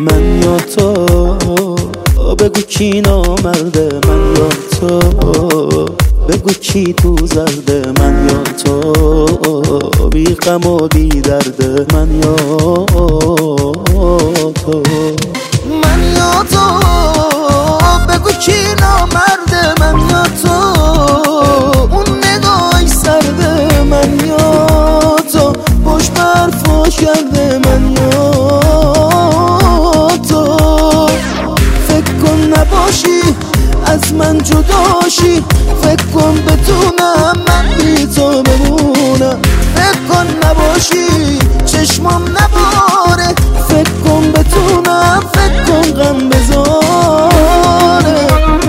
من یا تو، بگو کی نامرده من یا تو، بگو کی تو زرده من یا تو، بی غم و بی درده من یا تو، من یا تو، بگو کی نامرده من یا تو، اون نگاهی سرده من یا تو، پشت برفاش کرده من یا تو، فکر کن نباشی از من جداشی، فکر کن بتونم من بی تو بمونم، فکر کن نباشی چشمم نباره، فکر کن بتونم، فکر کن غم بذاره.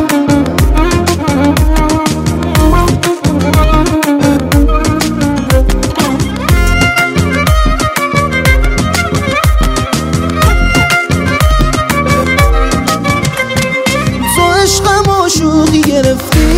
تو عشقم و شوخی گرفتی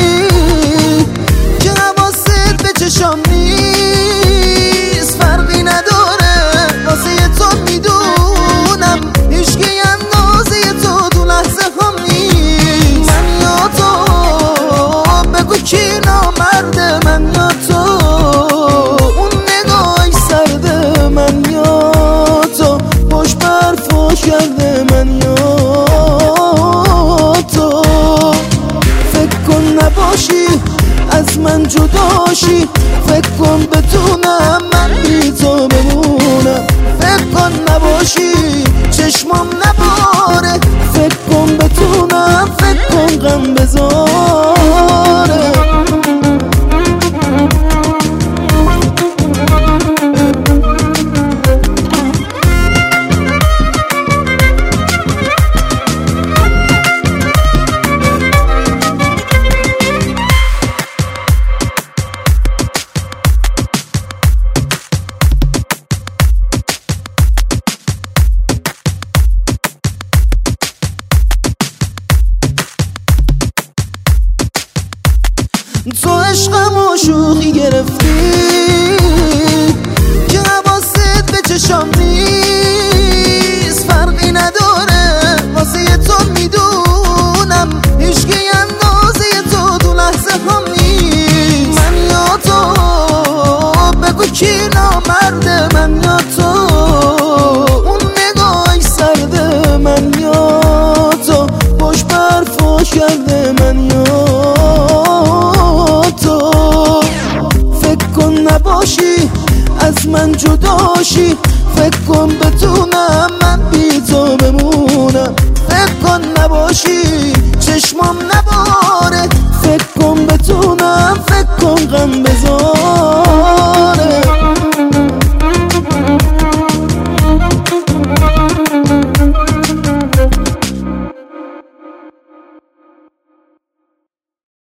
که حواست به چشام نیست، فرقی نداره واسه تو میدونم هیچکی اندازه تو تو لحظه هم نیست. من یا تو، بگو کی نامرده من یا تو، اون نگاهی سرده من یا تو، پشت برفاش کرده من یا تو، فکر کن نباشی از من جداشی، فکر کن بتونم من بی تو بمونم، فکر کن نباشی چشمم نباره، فکر کن بتونم، فکر کن غم بذاره. تو عشقم و شوخی گرفتی که حواست به چشام نیست، فرقی نداره واسه تو میدونم هیچکی اندازه تو تو لحظه هم نیست. من یا تو، بگو کی نامرده من یا تو، اون نگاهی سرده من یا تو، پشت برفاش کرده من یا تو، فکر کن نباشی از من جداشی، فکر کن به تو